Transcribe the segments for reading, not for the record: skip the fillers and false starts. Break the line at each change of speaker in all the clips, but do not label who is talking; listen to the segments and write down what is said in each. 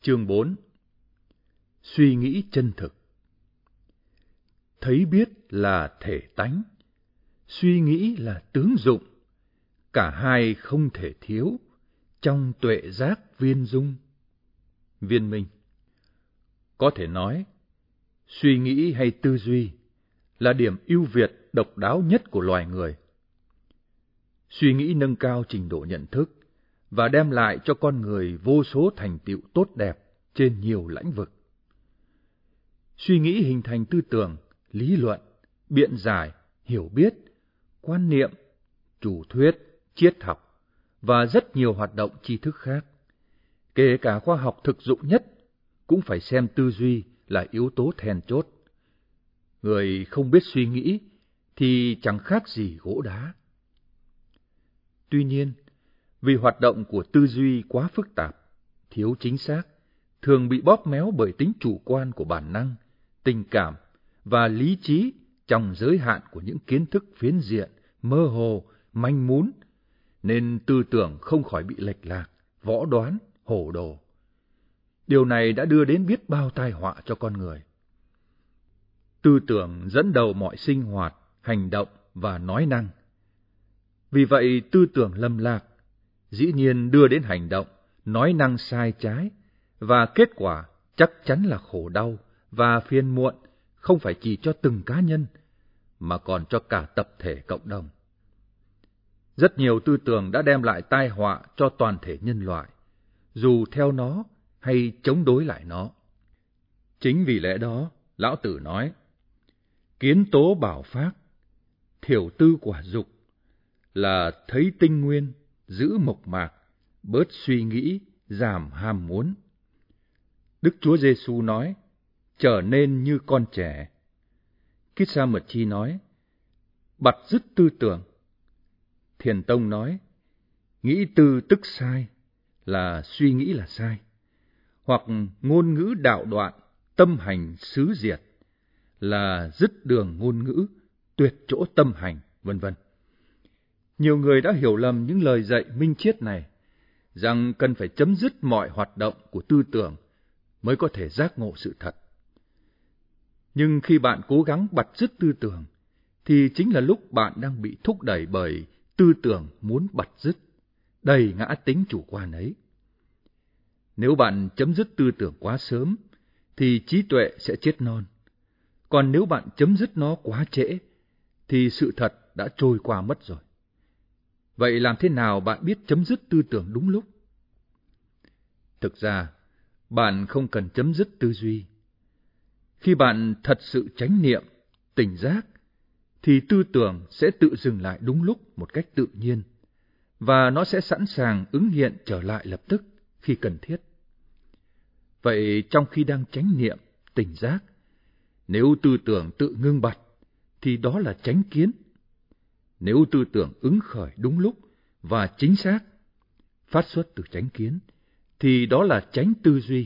Chương 4. Suy nghĩ chân thực. Thấy biết là thể tánh, suy nghĩ là tướng dụng, cả hai không thể thiếu, trong tuệ giác viên dung. Viên Minh. Có thể nói, suy nghĩ hay tư duy là điểm ưu việt độc đáo nhất của loài người. Suy nghĩ nâng cao trình độ nhận thức và đem lại cho con người vô số thành tựu tốt đẹp trên nhiều lĩnh vực. Suy nghĩ hình thành tư tưởng, lý luận, biện giải, hiểu biết, quan niệm, chủ thuyết, triết học và rất nhiều hoạt động tri thức khác. Kể cả khoa học thực dụng nhất cũng phải xem tư duy là yếu tố then chốt. Người không biết suy nghĩ thì chẳng khác gì gỗ đá. Tuy nhiên, vì hoạt động của tư duy quá phức tạp, thiếu chính xác, thường bị bóp méo bởi tính chủ quan của bản năng, tình cảm và lý trí trong giới hạn của những kiến thức phiến diện, mơ hồ, manh mún, nên tư tưởng không khỏi bị lệch lạc, võ đoán, hồ đồ. Điều này đã đưa đến biết bao tai họa cho con người. Tư tưởng dẫn đầu mọi sinh hoạt, hành động và nói năng. Vì vậy, tư tưởng lầm lạc dĩ nhiên đưa đến hành động, nói năng sai trái, và kết quả chắc chắn là khổ đau và phiền muộn, không phải chỉ cho từng cá nhân, mà còn cho cả tập thể cộng đồng. Rất nhiều tư tưởng đã đem lại tai họa cho toàn thể nhân loại, dù theo nó hay chống đối lại nó. Chính vì lẽ đó, Lão Tử nói, kiến tố bảo pháp, thiểu tư quả dục, là thấy tinh nguyên, giữ mộc mạc, bớt suy nghĩ, giảm ham muốn. Đức Chúa Giêsu nói, trở nên như con trẻ. Kít Sa Mật Chi nói, bặt dứt tư tưởng. Thiền Tông nói, nghĩ tư tức sai, là suy nghĩ là sai. Hoặc ngôn ngữ đạo đoạn, tâm hành xứ diệt, là dứt đường ngôn ngữ, tuyệt chỗ tâm hành, vân vân. Nhiều người đã hiểu lầm những lời dạy minh triết này, rằng cần phải chấm dứt mọi hoạt động của tư tưởng mới có thể giác ngộ sự thật. Nhưng khi bạn cố gắng bặt dứt tư tưởng, thì chính là lúc bạn đang bị thúc đẩy bởi tư tưởng muốn bặt dứt, đầy ngã tính chủ quan ấy. Nếu bạn chấm dứt tư tưởng quá sớm, thì trí tuệ sẽ chết non. Còn nếu bạn chấm dứt nó quá trễ, thì sự thật đã trôi qua mất rồi. Vậy làm thế nào bạn biết chấm dứt tư tưởng đúng lúc? Thực ra, bạn không cần chấm dứt tư duy. Khi bạn thật sự chánh niệm, tỉnh giác, thì tư tưởng sẽ tự dừng lại đúng lúc một cách tự nhiên, và nó sẽ sẵn sàng ứng hiện trở lại lập tức khi cần thiết. Vậy trong khi đang chánh niệm, tỉnh giác, nếu tư tưởng tự ngưng bặt, thì đó là chánh kiến. Nếu tư tưởng ứng khởi đúng lúc và chính xác, phát xuất từ chánh kiến, thì đó là chánh tư duy.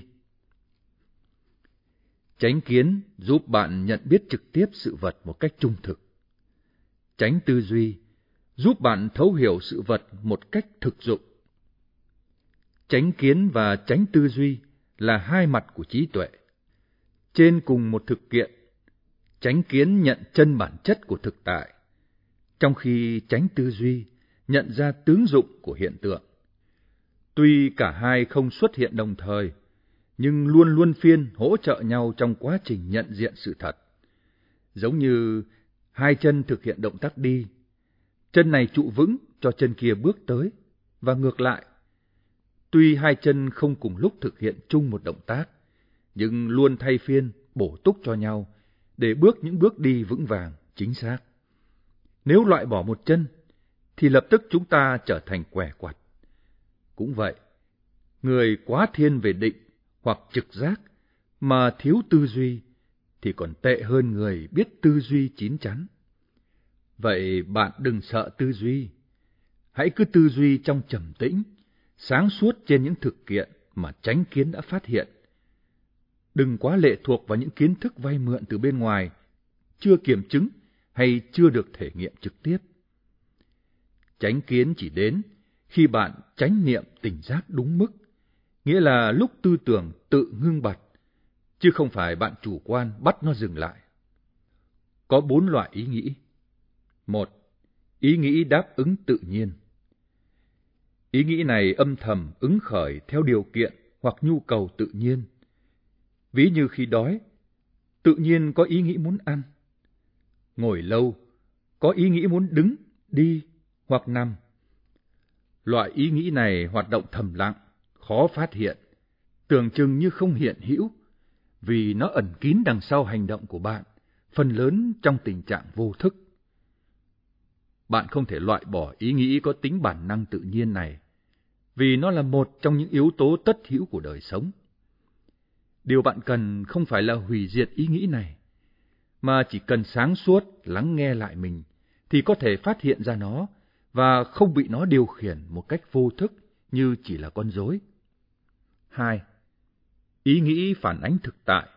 Chánh kiến giúp bạn nhận biết trực tiếp sự vật một cách trung thực. Chánh tư duy giúp bạn thấu hiểu sự vật một cách thực dụng. Chánh kiến và chánh tư duy là hai mặt của trí tuệ. Trên cùng một thực kiện, chánh kiến nhận chân bản chất của thực tại, trong khi chánh tư duy nhận ra tướng dụng của hiện tượng. Tuy cả hai không xuất hiện đồng thời, nhưng luôn luân phiên hỗ trợ nhau trong quá trình nhận diện sự thật. Giống như hai chân thực hiện động tác đi, chân này trụ vững cho chân kia bước tới, và ngược lại. Tuy hai chân không cùng lúc thực hiện chung một động tác, nhưng luôn thay phiên bổ túc cho nhau để bước những bước đi vững vàng, chính xác. Nếu loại bỏ một chân, thì lập tức chúng ta trở thành què quặt. Cũng vậy, người quá thiên về định hoặc trực giác mà thiếu tư duy thì còn tệ hơn người biết tư duy chín chắn. Vậy bạn đừng sợ tư duy. Hãy cứ tư duy trong trầm tĩnh, sáng suốt trên những thực kiện mà chánh kiến đã phát hiện. Đừng quá lệ thuộc vào những kiến thức vay mượn từ bên ngoài, chưa kiểm chứng hay chưa được thể nghiệm trực tiếp. Chánh kiến chỉ đến khi bạn chánh niệm tỉnh giác đúng mức, nghĩa là lúc tư tưởng tự ngưng bặt, chứ không phải bạn chủ quan bắt nó dừng lại. Có 4 loại ý nghĩ. 1. Ý nghĩ đáp ứng tự nhiên. Ý nghĩ này âm thầm ứng khởi theo điều kiện hoặc nhu cầu tự nhiên. Ví như khi đói, tự nhiên có ý nghĩ muốn ăn. Ngồi lâu, có ý nghĩ muốn đứng, đi hoặc nằm. Loại ý nghĩ này hoạt động thầm lặng, khó phát hiện, tưởng chừng như không hiện hữu, vì nó ẩn kín đằng sau hành động của bạn, phần lớn trong tình trạng vô thức. Bạn không thể loại bỏ ý nghĩ có tính bản năng tự nhiên này, vì nó là một trong những yếu tố tất hữu của đời sống. Điều bạn cần không phải là hủy diệt ý nghĩ này, mà chỉ cần sáng suốt lắng nghe lại mình, thì có thể phát hiện ra nó, và không bị nó điều khiển một cách vô thức như chỉ là con rối. 2. Ý nghĩ phản ánh thực tại.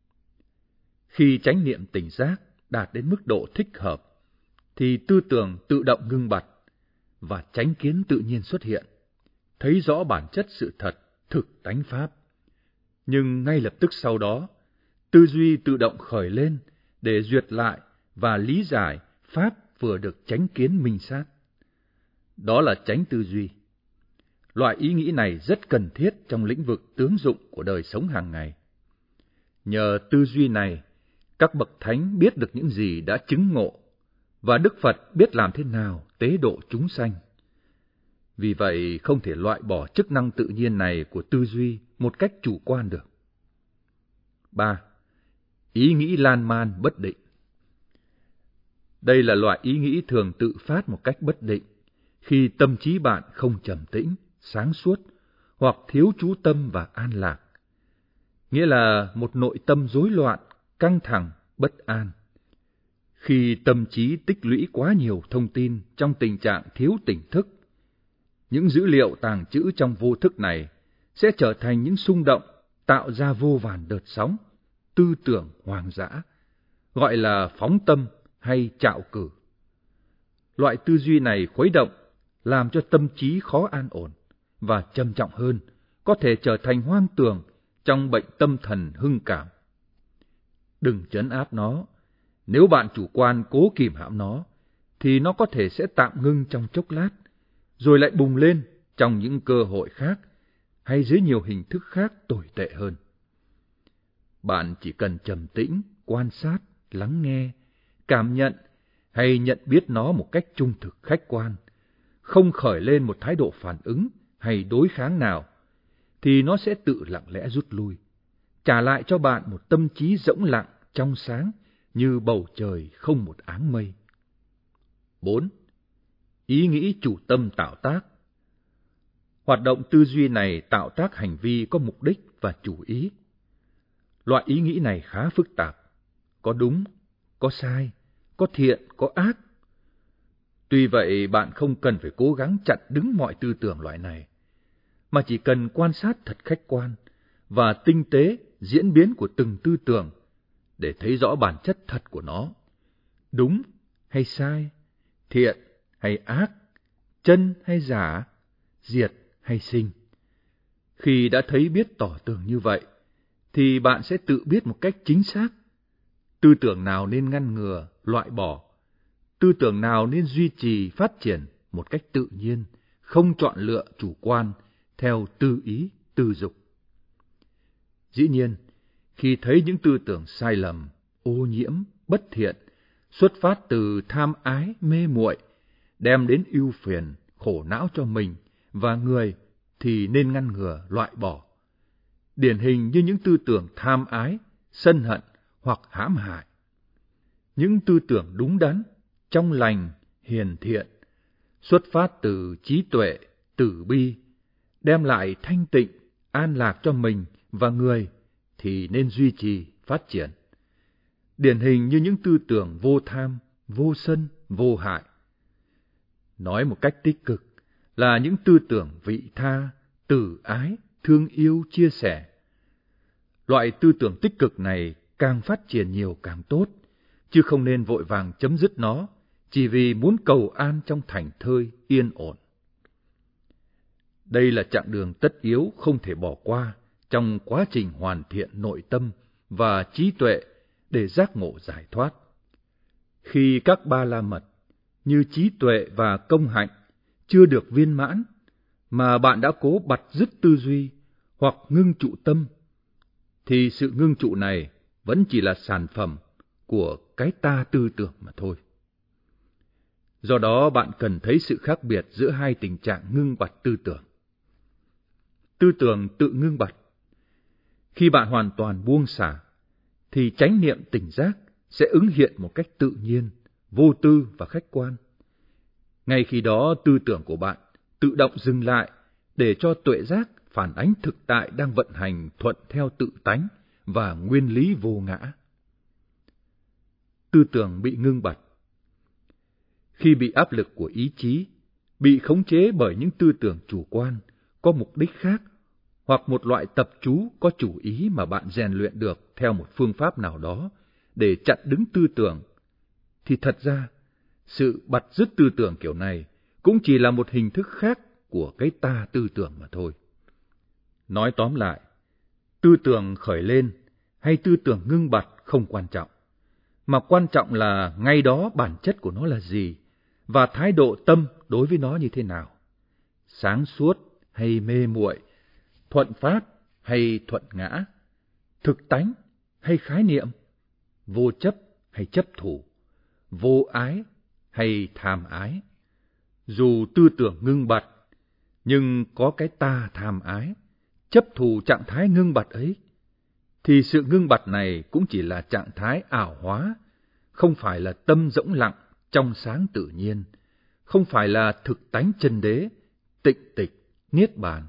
Khi chánh niệm tỉnh giác đạt đến mức độ thích hợp, thì tư tưởng tự động ngưng bặt, và chánh kiến tự nhiên xuất hiện, thấy rõ bản chất sự thật, thực tánh pháp. Nhưng ngay lập tức sau đó, tư duy tự động khởi lên để duyệt lại và lý giải pháp vừa được chánh kiến minh sát. Đó là chánh tư duy. Loại ý nghĩ này rất cần thiết trong lĩnh vực tướng dụng của đời sống hàng ngày. Nhờ tư duy này, các bậc thánh biết được những gì đã chứng ngộ, và Đức Phật biết làm thế nào tế độ chúng sanh. Vì vậy, không thể loại bỏ chức năng tự nhiên này của tư duy một cách chủ quan được. 3. Ý nghĩ lan man bất định. Đây là loại ý nghĩ thường tự phát một cách bất định, khi tâm trí bạn không trầm tĩnh, sáng suốt, hoặc thiếu chú tâm và an lạc. Nghĩa là một nội tâm rối loạn, căng thẳng, bất an. Khi tâm trí tích lũy quá nhiều thông tin trong tình trạng thiếu tỉnh thức, những dữ liệu tàng trữ trong vô thức này sẽ trở thành những xung động tạo ra vô vàn đợt sóng, tư tưởng hoang dã, gọi là phóng tâm hay trạo cử. Loại tư duy này khuấy động, làm cho tâm trí khó an ổn, và trầm trọng hơn, có thể trở thành hoang tưởng trong bệnh tâm thần hưng cảm. Đừng trấn áp nó. Nếu bạn chủ quan cố kìm hãm nó, thì nó có thể sẽ tạm ngưng trong chốc lát, rồi lại bùng lên trong những cơ hội khác, hay dưới nhiều hình thức khác tồi tệ hơn. Bạn chỉ cần trầm tĩnh, quan sát, lắng nghe, cảm nhận hay nhận biết nó một cách trung thực khách quan, không khởi lên một thái độ phản ứng hay đối kháng nào, thì nó sẽ tự lặng lẽ rút lui, trả lại cho bạn một tâm trí rỗng lặng, trong sáng, như bầu trời không một áng mây. 4. Ý nghĩ chủ tâm tạo tác. Hoạt động tư duy này tạo tác hành vi có mục đích và chủ ý. Loại ý nghĩ này khá phức tạp, có đúng, có sai, có thiện, có ác. Tuy vậy, bạn không cần phải cố gắng chặn đứng mọi tư tưởng loại này, mà chỉ cần quan sát thật khách quan và tinh tế diễn biến của từng tư tưởng để thấy rõ bản chất thật của nó, đúng hay sai, thiện hay ác, chân hay giả, diệt hay sinh. Khi đã thấy biết tỏ tường như vậy, thì bạn sẽ tự biết một cách chính xác tư tưởng nào nên ngăn ngừa, loại bỏ, tư tưởng nào nên duy trì, phát triển một cách tự nhiên, không chọn lựa chủ quan theo tư ý, tư dục. Dĩ nhiên, khi thấy những tư tưởng sai lầm, ô nhiễm, bất thiện, xuất phát từ tham ái, mê muội, đem đến ưu phiền, khổ não cho mình và người, thì nên ngăn ngừa, loại bỏ. Điển hình như những tư tưởng tham ái, sân hận hoặc hãm hại. Những tư tưởng đúng đắn, trong lành, hiền thiện, xuất phát từ trí tuệ, từ bi, đem lại thanh tịnh, an lạc cho mình và người, thì nên duy trì, phát triển. Điển hình như những tư tưởng vô tham, vô sân, vô hại. Nói một cách tích cực là những tư tưởng vị tha, từ ái, thương yêu, chia sẻ. Loại tư tưởng tích cực này càng phát triển nhiều càng tốt, chứ không nên vội vàng chấm dứt nó, chỉ vì muốn cầu an trong thảnh thơi, yên ổn. Đây là chặng đường tất yếu không thể bỏ qua trong quá trình hoàn thiện nội tâm và trí tuệ để giác ngộ giải thoát. Khi các ba la mật như trí tuệ và công hạnh chưa được viên mãn, mà bạn đã cố bặt dứt tư duy hoặc ngưng trụ tâm, thì sự ngưng trụ này vẫn chỉ là sản phẩm của cái ta tư tưởng mà thôi. Do đó bạn cần thấy sự khác biệt giữa hai tình trạng ngưng bặt tư tưởng. Tư tưởng tự ngưng bặt. Khi bạn hoàn toàn buông xả, thì chánh niệm tỉnh giác sẽ ứng hiện một cách tự nhiên, vô tư và khách quan. Ngay khi đó tư tưởng của bạn tự động dừng lại để cho tuệ giác phản ánh thực tại đang vận hành thuận theo tự tánh và nguyên lý vô ngã. Tư tưởng bị ngưng bặt. Khi bị áp lực của ý chí, bị khống chế bởi những tư tưởng chủ quan, có mục đích khác, hoặc một loại tập trú có chủ ý mà bạn rèn luyện được theo một phương pháp nào đó để chặn đứng tư tưởng, thì thật ra, sự bặt dứt tư tưởng kiểu này cũng chỉ là một hình thức khác của cái ta tư tưởng mà thôi. Nói tóm lại, tư tưởng khởi lên hay tư tưởng ngưng bặt không quan trọng, mà quan trọng là ngay đó bản chất của nó là gì và thái độ tâm đối với nó như thế nào. Sáng suốt hay mê muội, thuận pháp hay thuận ngã, thực tánh hay khái niệm, vô chấp hay chấp thủ, vô ái hay tham ái. Dù tư tưởng ngưng bặt, nhưng có cái ta tham ái, chấp thủ trạng thái ngưng bặt ấy, thì sự ngưng bặt này cũng chỉ là trạng thái ảo hóa, không phải là tâm rỗng lặng, trong sáng tự nhiên, không phải là thực tánh chân đế, tịnh tịch, niết bàn.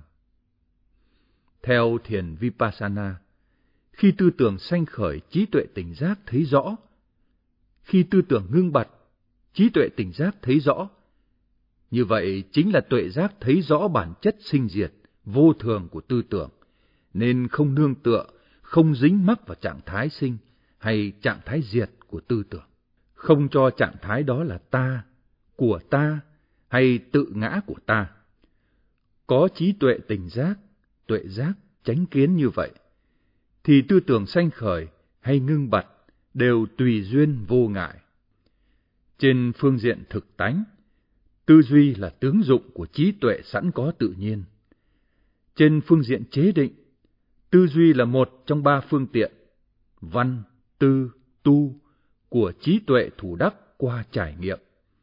Theo thiền Vipassana, khi tư tưởng sanh khởi, trí tuệ tỉnh giác thấy rõ. Khi tư tưởng ngưng bặt, trí tuệ tỉnh giác thấy rõ. Như vậy chính là tuệ giác thấy rõ bản chất sinh diệt, vô thường của tư tưởng, nên không nương tựa, không dính mắc vào trạng thái sinh hay trạng thái diệt của tư tưởng. Không cho trạng thái đó là ta, của ta hay tự ngã của ta. Có trí tuệ tỉnh giác, tuệ giác, chánh kiến như vậy, thì tư tưởng sanh khởi hay ngưng bặt đều tùy duyên vô ngại. Trên phương diện thực tánh, tư duy là tướng dụng của trí tuệ sẵn có tự nhiên. Trên phương diện chế định, tư duy là một trong ba phương tiện, văn, tư, tu, của trí tuệ thủ đắc qua trải nghiệm.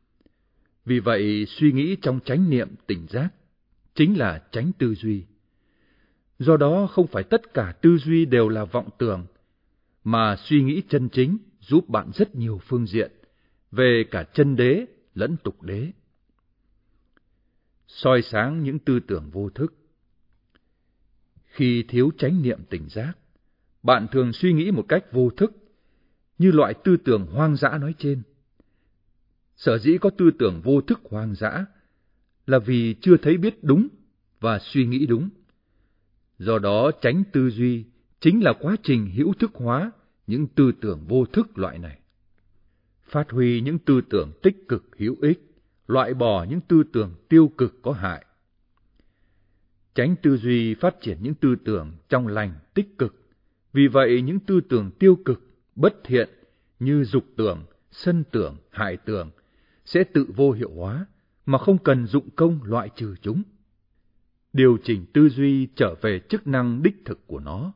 Vì vậy, suy nghĩ trong chánh niệm tỉnh giác chính là chánh tư duy. Do đó, không phải tất cả tư duy đều là vọng tưởng, mà suy nghĩ chân chính giúp bạn rất nhiều phương diện, về cả chân đế lẫn tục đế. Soi sáng những tư tưởng vô thức. Khi thiếu chánh niệm tỉnh giác, bạn thường suy nghĩ một cách vô thức, như loại tư tưởng hoang dã nói trên. Sở dĩ có tư tưởng vô thức hoang dã là vì chưa thấy biết đúng và suy nghĩ đúng. Do đó chánh tư duy chính là quá trình hữu thức hóa những tư tưởng vô thức loại này. Phát huy những tư tưởng tích cực hữu ích, loại bỏ những tư tưởng tiêu cực có hại. Chánh tư duy phát triển những tư tưởng trong lành, tích cực. Vì vậy những tư tưởng tiêu cực, bất thiện như dục tưởng, sân tưởng, hại tưởng sẽ tự vô hiệu hóa mà không cần dụng công loại trừ chúng. Điều chỉnh tư duy trở về chức năng đích thực của nó.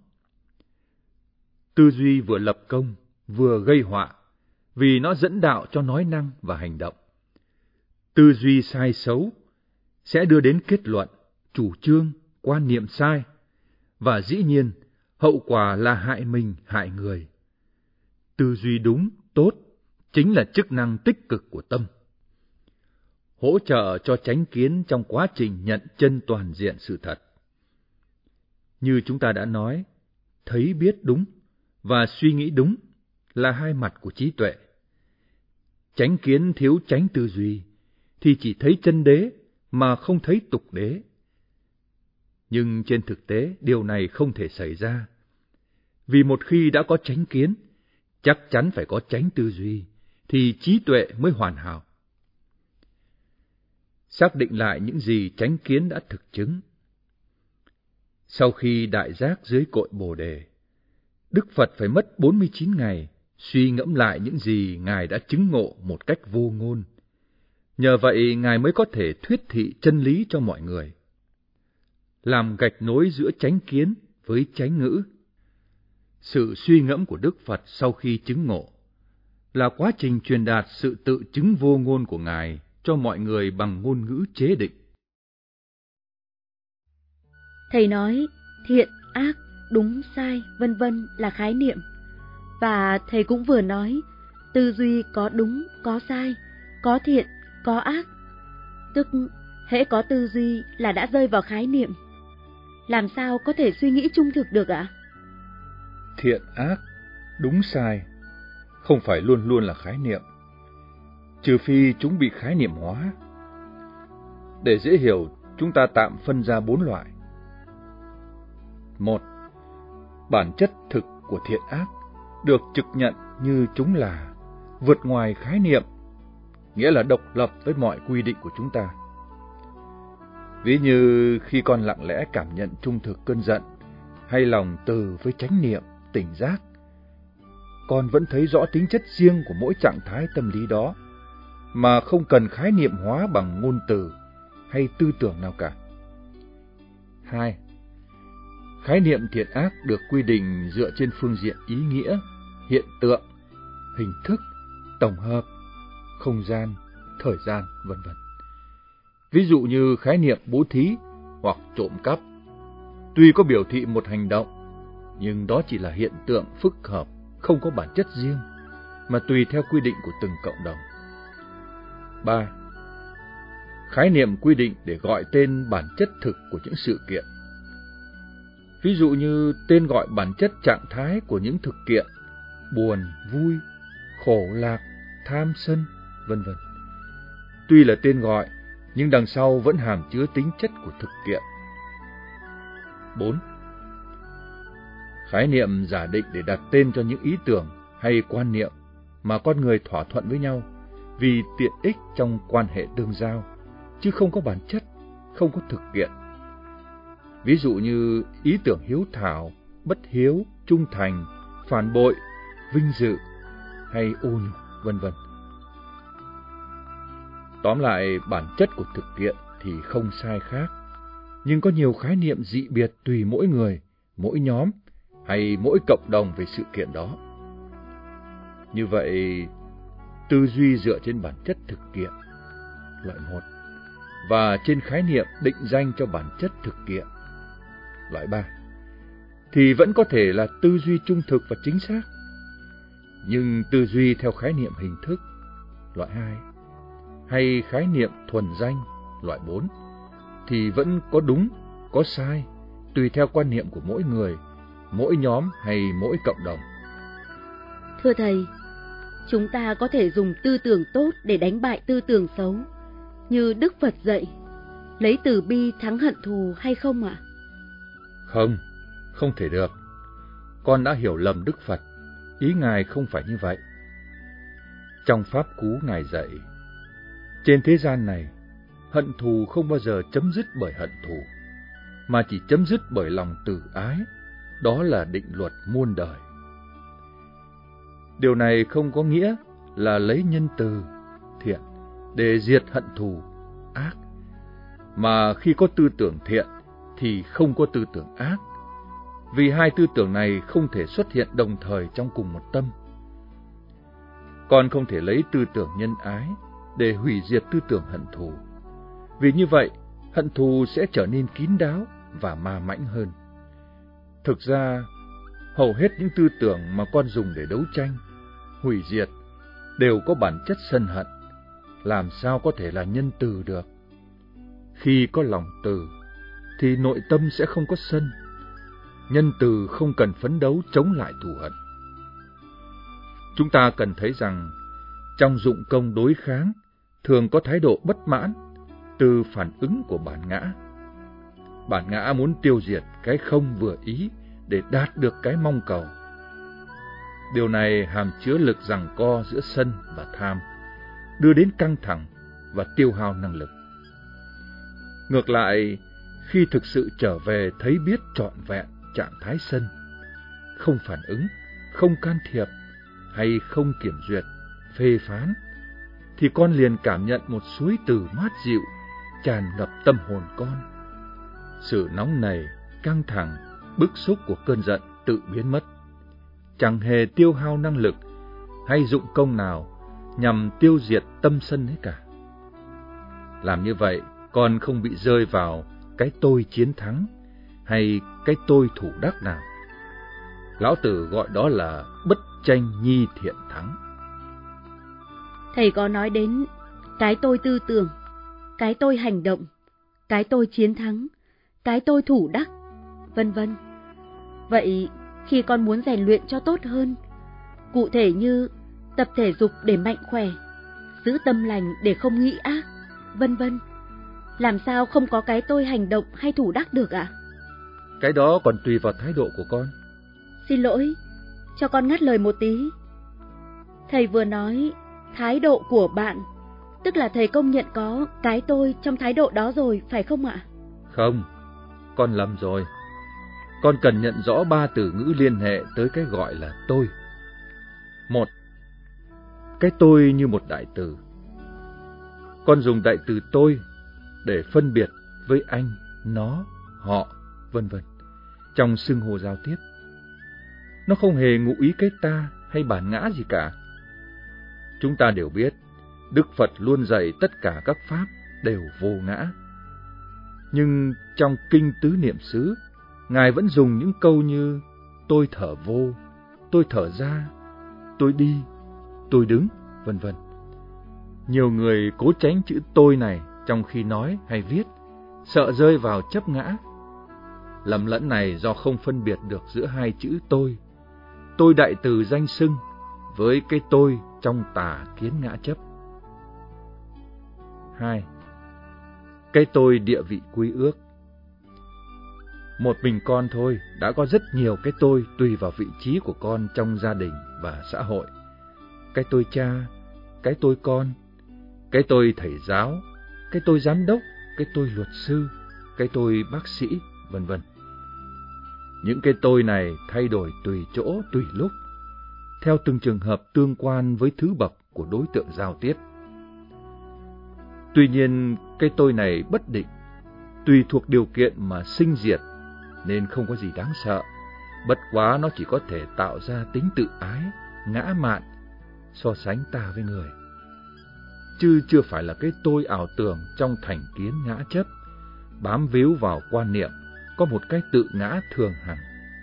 Tư duy vừa lập công, vừa gây họa, vì nó dẫn đạo cho nói năng và hành động. Tư duy sai xấu sẽ đưa đến kết luận, chủ trương, quan niệm sai, và dĩ nhiên, hậu quả là hại mình, hại người. Tư duy đúng, tốt, chính là chức năng tích cực của tâm. Hỗ trợ cho chánh kiến trong quá trình nhận chân toàn diện sự thật. Như chúng ta đã nói, thấy biết đúng và suy nghĩ đúng là hai mặt của trí tuệ. Chánh kiến thiếu chánh tư duy thì chỉ thấy chân đế mà không thấy tục đế. Nhưng trên thực tế điều này không thể xảy ra. Vì một khi đã có chánh kiến, chắc chắn phải có chánh tư duy thì trí tuệ mới hoàn hảo. Xác định lại những gì chánh kiến đã thực chứng Sau khi đại giác dưới cội Bồ Đề, Đức Phật phải mất 49 ngày suy ngẫm lại những gì Ngài đã chứng ngộ một cách vô ngôn. Nhờ vậy, Ngài mới có thể thuyết thị chân lý cho mọi người, làm gạch nối giữa chánh kiến với chánh ngữ. Sự suy ngẫm của Đức Phật sau khi chứng ngộ là quá trình truyền đạt sự tự chứng vô ngôn của Ngài cho mọi người bằng ngôn ngữ chế định.
Thầy nói thiện, ác, đúng, sai, vân vân là khái niệm. Và thầy cũng vừa nói tư duy có đúng, có sai, có thiện, có ác. Tức hễ có tư duy là đã rơi vào khái niệm. Làm sao có thể suy nghĩ trung thực được ạ?
Thiện, ác, đúng, sai không phải luôn luôn là khái niệm, trừ phi chúng bị khái niệm hóa. Để dễ hiểu, chúng ta tạm phân ra 4 loại. 1. Bản chất thực của thiện ác được trực nhận như chúng là vượt ngoài khái niệm, nghĩa là độc lập với mọi quy định của chúng ta. Ví như khi con lặng lẽ cảm nhận trung thực cơn giận, hay lòng từ với chánh niệm, tỉnh giác, con vẫn thấy rõ tính chất riêng của mỗi trạng thái tâm lý đó, mà không cần khái niệm hóa bằng ngôn từ hay tư tưởng nào cả. 2. Khái niệm thiện ác được quy định dựa trên phương diện ý nghĩa, hiện tượng, hình thức, tổng hợp, không gian, thời gian, vân vân. Ví dụ như khái niệm bố thí hoặc trộm cắp, tuy có biểu thị một hành động, nhưng đó chỉ là hiện tượng phức hợp, không có bản chất riêng, mà tùy theo quy định của từng cộng đồng. 3. Khái niệm quy định để gọi tên bản chất thực của những sự kiện. Ví dụ như tên gọi bản chất trạng thái của những thực kiện, buồn, vui, khổ, lạc, tham, sân, vân vân. Tuy là tên gọi, nhưng đằng sau vẫn hàm chứa tính chất của thực kiện. 4. Khái niệm giả định để đặt tên cho những ý tưởng hay quan niệm mà con người thỏa thuận với nhau vì tiện ích trong quan hệ tương giao, chứ không có bản chất, không có thực kiện. Ví dụ như ý tưởng hiếu thảo, bất hiếu, trung thành, phản bội, vinh dự hay ô nhục, vân vân. Tóm lại, bản chất của thực kiện thì không sai khác, nhưng có nhiều khái niệm dị biệt tùy mỗi người, mỗi nhóm hay mỗi cộng đồng về sự kiện đó. Như vậy, tư duy dựa trên bản chất thực kiện, loại 1, và trên khái niệm định danh cho bản chất thực kiện, loại 3, thì vẫn có thể là tư duy trung thực và chính xác. Nhưng tư duy theo khái niệm hình thức, loại 2, hay khái niệm thuần danh, loại 4, thì vẫn có đúng, có sai, tùy theo quan niệm của mỗi người, mỗi nhóm hay mỗi cộng đồng.
Thưa thầy, chúng ta có thể dùng tư tưởng tốt để đánh bại tư tưởng xấu, như Đức Phật dạy, lấy từ bi thắng hận thù hay không ạ?
Không, không thể được. Con đã hiểu lầm Đức Phật, ý Ngài không phải như vậy. Trong Pháp Cú Ngài dạy, trên thế gian này, hận thù không bao giờ chấm dứt bởi hận thù, mà chỉ chấm dứt bởi lòng từ ái. Đó là định luật muôn đời. Điều này không có nghĩa là lấy nhân từ, thiện để diệt hận thù, ác, mà khi có tư tưởng thiện thì không có tư tưởng ác, vì hai tư tưởng này không thể xuất hiện đồng thời trong cùng một tâm. Con không thể lấy tư tưởng nhân ái để hủy diệt tư tưởng hận thù, vì như vậy hận thù sẽ trở nên kín đáo và ma mãnh hơn. Thực ra, hầu hết những tư tưởng mà con dùng để đấu tranh, hủy diệt đều có bản chất sân hận, làm sao có thể là nhân từ được. Khi có lòng từ thì nội tâm sẽ không có sân. Nhân từ không cần phấn đấu chống lại thù hận. Chúng ta cần thấy rằng trong dụng công đối kháng thường có thái độ bất mãn từ phản ứng của bản ngã. Bản ngã muốn tiêu diệt cái không vừa ý để đạt được cái mong cầu. Điều này hàm chứa lực giằng co giữa sân và tham, đưa đến căng thẳng và tiêu hao năng lực. Ngược lại, Khi thực sự trở về thấy biết trọn vẹn trạng thái sân, không phản ứng, không can thiệp hay không kiểm duyệt, phê phán, thì con liền cảm nhận một suối từ mát dịu tràn ngập tâm hồn con. Sự nóng nảy, căng thẳng, bức xúc của cơn giận tự biến mất, chẳng hề tiêu hao năng lực hay dụng công nào nhằm tiêu diệt tâm sân ấy cả. Làm như vậy, con không bị rơi vào cái tôi chiến thắng hay cái tôi thủ đắc nào. Lão Tử gọi đó là bất tranh nhi thiện thắng.
Thầy có nói đến cái tôi tư tưởng, cái tôi hành động, cái tôi chiến thắng, cái tôi thủ đắc, vân vân. Vậy khi con muốn rèn luyện cho tốt hơn, cụ thể như tập thể dục để mạnh khỏe, giữ tâm lành để không nghĩ ác, vân vân, làm sao không có cái tôi hành động hay thủ đắc được ạ?
Cái đó còn tùy vào thái độ của con.
Xin lỗi, cho con ngắt lời một tí. Thầy vừa nói thái độ của bạn, tức là thầy công nhận có cái tôi trong thái độ đó rồi, phải không ạ?
Không, con lầm rồi. Con cần nhận rõ 3 từ ngữ liên hệ tới cái gọi là tôi. 1. Cái tôi như một đại từ. Con dùng đại từ tôi để phân biệt với anh, nó, họ, vân vân trong xưng hô giao tiếp. Nó không hề ngụ ý cái ta hay bản ngã gì cả. Chúng ta đều biết, Đức Phật luôn dạy tất cả các pháp đều vô ngã. Nhưng trong Kinh Tứ Niệm xứ, Ngài vẫn dùng những câu như tôi thở vô, tôi thở ra, tôi đi, tôi đứng, vân vân. Nhiều người cố tránh chữ tôi này trong khi nói hay viết, sợ rơi vào chấp ngã. Lầm lẫn này do không phân biệt được giữa hai chữ tôi đại từ danh xưng, với cái tôi trong tà kiến ngã chấp. 2. Cái tôi địa vị quy ước. Một mình con thôi đã có rất nhiều cái tôi tùy vào vị trí của con trong gia đình và xã hội. Cái tôi cha, cái tôi con, cái tôi thầy giáo, cái tôi giám đốc, cái tôi luật sư, cái tôi bác sĩ, vân vân. Những cái tôi này thay đổi tùy chỗ, tùy lúc, theo từng trường hợp tương quan với thứ bậc của đối tượng giao tiếp. Tuy nhiên, cái tôi này bất định, tùy thuộc điều kiện mà sinh diệt, nên không có gì đáng sợ. Bất quá nó chỉ có thể tạo ra tính tự ái, ngã mạn, so sánh ta với người. Chứ chưa phải là cái tôi ảo tưởng trong thành kiến ngã chấp, bám víu vào quan niệm có một cái tự ngã thường hằng.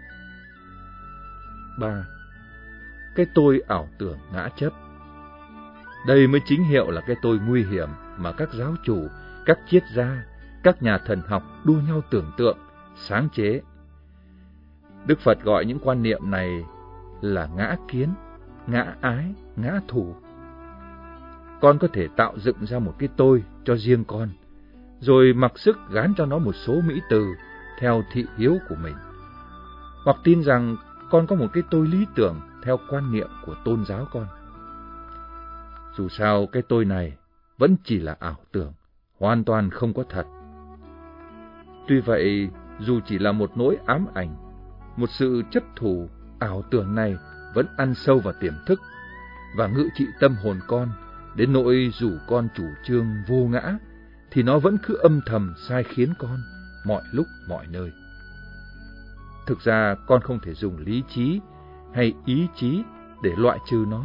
3. Cái tôi ảo tưởng ngã chấp. Đây mới chính hiệu là cái tôi nguy hiểm mà các giáo chủ, các triết gia, các nhà thần học đua nhau tưởng tượng, sáng chế. Đức Phật gọi những quan niệm này là ngã kiến, ngã ái, ngã thủ. Con có thể tạo dựng ra một cái tôi cho riêng con, rồi mặc sức gán cho nó một số mỹ từ theo thị hiếu của mình. Hoặc tin rằng con có một cái tôi lý tưởng theo quan niệm của tôn giáo con. Dù sao cái tôi này vẫn chỉ là ảo tưởng, hoàn toàn không có thật. Tuy vậy, dù chỉ là một nỗi ám ảnh, một sự chấp thủ, ảo tưởng này vẫn ăn sâu vào tiềm thức và ngự trị tâm hồn con, đến nỗi dù con chủ trương vô ngã, thì nó vẫn cứ âm thầm sai khiến con mọi lúc mọi nơi. Thực ra con không thể dùng lý trí hay ý chí để loại trừ nó.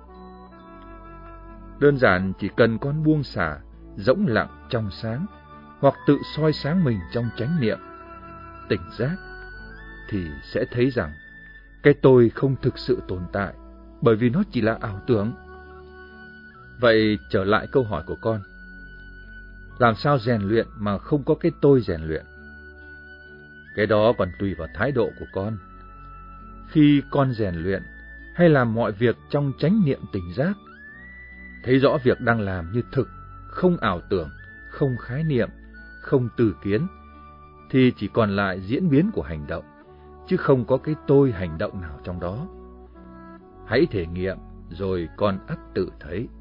Đơn giản chỉ cần con buông xả, rỗng lặng trong sáng, hoặc tự soi sáng mình trong chánh niệm, tỉnh giác, thì sẽ thấy rằng cái tôi không thực sự tồn tại, bởi vì nó chỉ là ảo tưởng. Vậy trở lại câu hỏi của con, làm sao rèn luyện mà không có cái tôi rèn luyện? Cái đó còn tùy vào thái độ của con. Khi con rèn luyện hay làm mọi việc trong chánh niệm tỉnh giác, thấy rõ việc đang làm như thực, không ảo tưởng, không khái niệm, không từ kiến, thì chỉ còn lại diễn biến của hành động, chứ không có cái tôi hành động nào trong đó. Hãy thể nghiệm rồi con ắt tự thấy.